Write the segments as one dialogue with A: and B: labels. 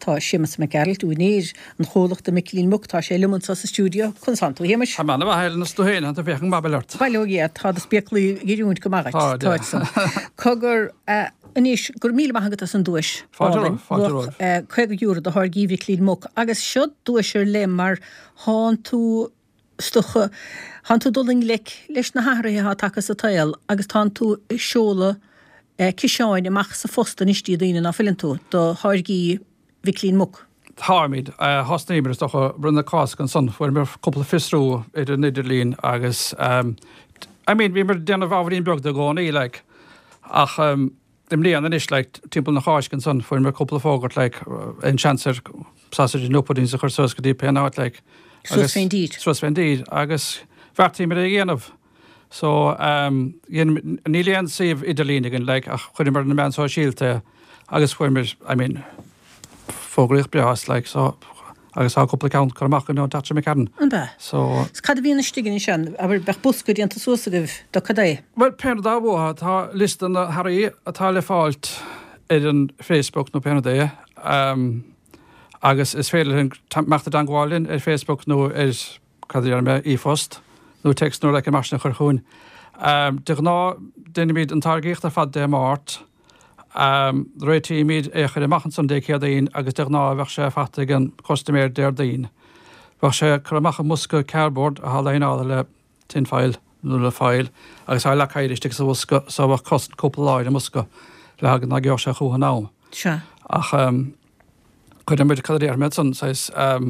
A: tá simas me Gerald úníir an cholacht a Miklín Muchtá sé lumon sa studio chun santo héimes.
B: Ha man bh heilen sto héin an bhechen babelart.
A: Bailógé tá a speachlí giún go magat. Cogur aníis gur míle maigad as an dúis. Chuig dúra a th gíhí Clín Muc agus seo dúisir le mar há tú stocha han tú doling leis na háirithe há takas a tail agus tá tú seola Kisháin amach sa fostan istí daine na fillin tú do háirgí vi Clín Muc.
B: Táid hasnéidir is doch brunna cás an son fuair mar coppla fisrú idir Nidirlín agus vi mar denna bhhaín beag a gáí le ach dem líana is le timppla na cháis an son fuair mar coppla fágart le an chancer saí nópadín sa chusos go dtí peáit le
A: Sus
B: féndíd agus bhartí mar dhéanamh. So níléan sih idirlínigan le ach chuidir mar na meá síílte agus fuimir fógraíoch brehas le agus á coppla count chumachchan nó tacha me cadan.
A: So cad bhíonna stigin sin a bhar bech busca díanta suasagah do cadé?
B: Well pe dábhtha tá listan na Harí atá le fáilt ar an Facebook nó penadé agus is féile meachta dangáilinn ar Facebook nó ar cadar me ífost. No text nor like a machine chun. De ná déine míid an targécht a fad dé mát. Réití míid chu de machchan san déché daon agus de ná bheh sé fata an costaméir déir daon. Bheh sé chuach musca cardboard a hálaáile le tinfeil nó le fáil agus le caiiriiste sa bhsca sa bh cost coppláid a musca le hagan na gceir se chuha ná.
A: Se.
B: Ach chuid muid cadéir med san sais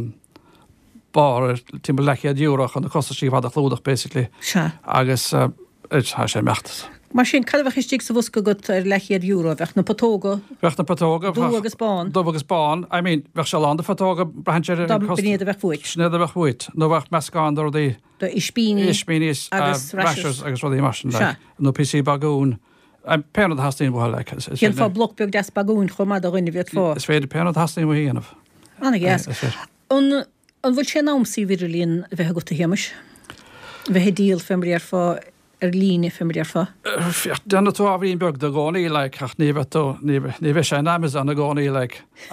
B: bar timp lechiad dúrach an na costa sí bhd a chlúdach basically.
A: Se.
B: Agus há sé mecht.
A: Mar sin cadbh istí sa bhsca go ar lechiad dúra bheith na patóga.
B: Bheith na patóga.
A: Dú agus bán.
B: Dú agus bán. Bheith se landa patóga brehantir
A: Bníad a bheith fuit.
B: Snéad a bheith fuit. nó bheith meascán ar dí.
A: Do ispíní.
B: Ispíní
A: agus
B: rashers agus rudí marsin le. nó PC bagún. Penad hastín bhil le.
A: Cén fá blogbeag des bagún chumad a rinne bheith fá.
B: Is féidir penad hastín bh híanamh.
A: Anna yes. An bhfuil sé námsaí vidirlín bheith go a héimes? Bheith díal femriar fá líne femriar fá?
B: Denna tú a bhíon beag do gáí le ach ní bheith sé Amazon a gáí le.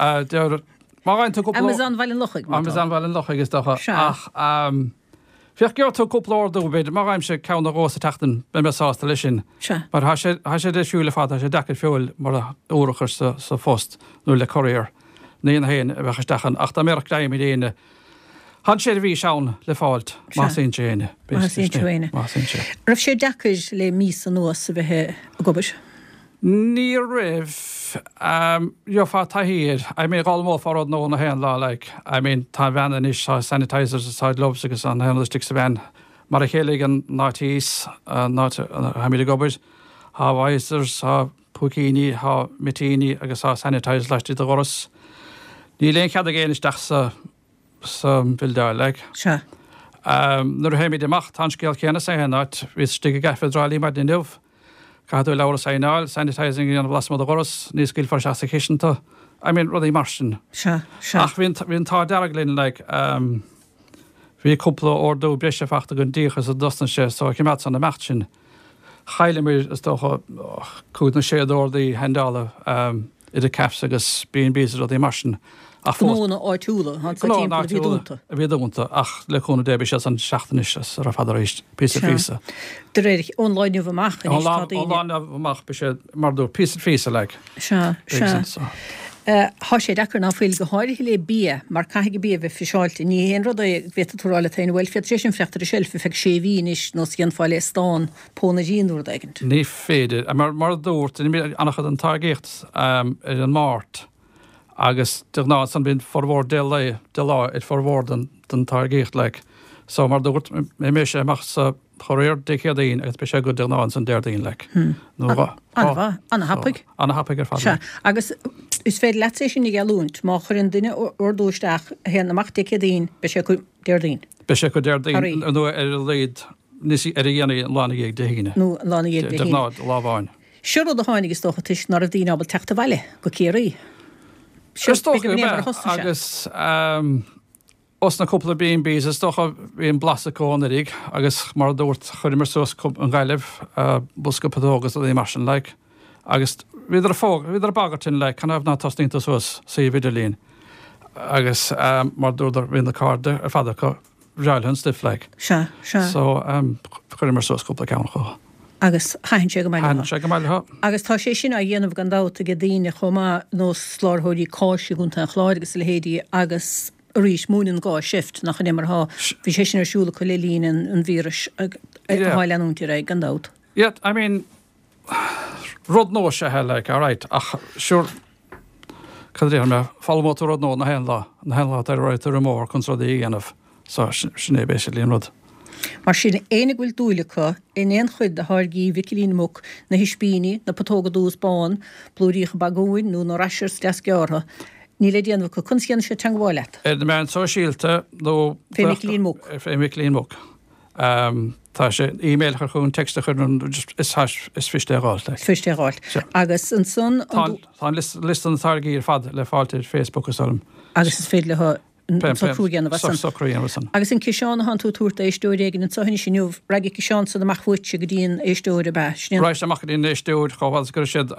A: Amazon bhil lochaig.
B: Amazon bhil an lochaig is docha. Ach Fiach geir tú cúpla dú beidir mar aimim sé ceanna rósa teachtain be meáasta lei sin. Mar ha sé de siúla fád sé dechar fiúil mar a úrachar sa fóst nó le choíir. Níon héin a bheitchas dechan ach tá méach daim déine. Han sé bhí seán le fáilt má sin séine.
A: Rah sé decair le mís an nuas a bheitthe a gobis?
B: Ní rih jo fá taíir. mé gáil fárad nó na héan lá le. Tá bhean is sanitizers a sáid lobs agus an henlistic sa bhean. Mar a chélig an nátís ha mí gobir. Há bhaisers, há pucíní, há mitíní agus há sanitizer leistí a goras. Ní léon chead a géanais deach sa bildáil le.
A: Se.
B: Nuair héimi de macht tan scéal chéanna sé henát, vís stig gefedrálí mar den nuh. Cadú leir saáil, sanitizing an bhlasma a goras, níos gil far se hiisianta. Rudí marsin.
A: Se.
B: Ach hín tá deaglinn le hí cúpla ordú brise fachta gon díchas a dostan sé, so ce mat san na mecht sin. Chaile mé is docha cúd na séadordaí hendála idir caps agus B&B a dí marsin.
A: Nóna áitiúla, han sa timppla bhíúnta.
B: Bhíúnta, ach le chuna débe sé an seachtanis ar a fadaréis písa físa.
A: De réidir ónláinú bhach.
B: Ónláinú bhach be sé marú písa físa le.
A: Se. Tá sé dechar ná fuil go háir le bí mar caiige bí bheith fiáilte ní héon rud veúráile taine bhfuil fiat sin fechtar a selfi fe sé bhíis nó cían fáile stáin póna dínúir aigent.
B: Ní féidir, mar dúirt annachchad an targécht ar an márt. Agus ná san bín forhór de lá forhór den targécht le. So mar dúirt mé sé amach sa choréir déchéadaín agus be sé go ná san déirdaín le.
A: Anna hapaig?
B: Anna hapaig ar fád.
A: Agus is féad le sin nig galúnt má chur an duine ordúisteach héan amach déchéadaín be sé go déirdaín.
B: Be sé go déirdaín nó ar a léad níos ar a dhéanaí lána ag de híine.
A: Nó lána ag de híine.
B: Lábháin.
A: Siúr a háinnig is tócha tuis nar a dtíine abal teachta bhaile go céirí.
B: Agus os na cúpla B&Bs is stocha bhíon blasa cónaigh agus mar dúirt chuir mar sos an gaiileh busca patógus a dí marsin le agus viidir a bagartin le canmh ná tostínta sos sa viidirlín. agus mar dúidir rinne cáde ar fada go reilhann stiff le.
A: Se.
B: So chuir mar soscúpla ceann chu.
A: Agus hain sé go
B: meile.
A: Agus tá sé sin a dhéanamh gandáta go daine chomá nó sláthirí cáise gúnta an chláir agus le héadí agus rís múnin gá sift nach nimar há bhí sé sin arsúla chu le lín an víris háileanúnti ra gandát.
B: Yeah, I mean, rud nó sé he le, all right, ach, sure, cadréir me fallmóta rud nó na henla ar roiit ar mór chun rud í dhéanamh, so sinné basically an rud.
A: Mar sin énig bhfuil dúlacha in éon chuid a thgaí vicilínmach na hispíní na patóga dús bán, blúíocha bagúin nó na raisiir leas geartha. Ní le déanamh go chuncian sé teanghile.
B: Na mar an tó síílte nó féimiclínmach. Tá sé e-mail chu chun texta chun is fisteáil.
A: Fisteáil. Agus an son...
B: Tá list an targaí ar fad le fáiltir Facebook a solm.
A: Agus is féad le agus in Ciseán han tú túirta éistóir éigen an sohinna sinniuh raigi Ciseán sa amach fuite go dtíon éistóir a beis.
B: Ráis amach dín éistóir chohil gur siad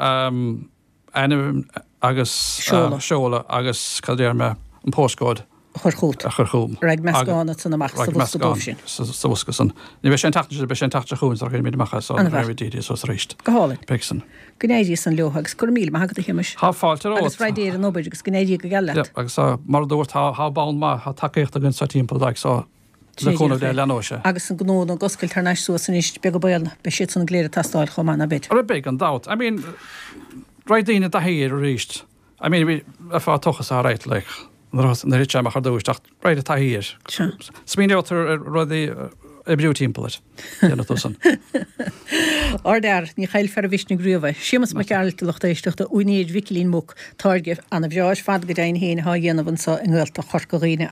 B: agus seola agus cadéir me an póscóid. Churchút.
A: Raig meascána san amach sa bhscadósin.
B: Sa bhscasan. Ní bheith sin tachna be sin tachta chún ar chuid machchas an bhidí so ríist.
A: Goála.
B: Pexan.
A: Gnéidí san leohagus gur míl agad a hiimiis.
B: Tá fáilte ó.
A: Agus raidéir an óbeid agus gnéidí go geile.
B: Agus mar dúirt há bán má há takeíocht a gunn sa timp ag sá leúna dé leanóise.
A: Agus an gnó an goscail tar neis sú san is be go bail be si san gléir tastáil chomána bit.
B: Ar a big an dát. I mean, raidíine a héir a ríist. I mean, a fá tochas a réit le. Na rit sem a chardúisteach breid a taíir. Smíotar rudí a breú timpplaid. Déanaúsan.
A: Ardar ní chail fer a visna grúbh. Simas me cealta lochtéisteachta úníad vicilínmach targeh anna bheáis fad go dain héana há dhéanamhann sa an ghilta chorcaíine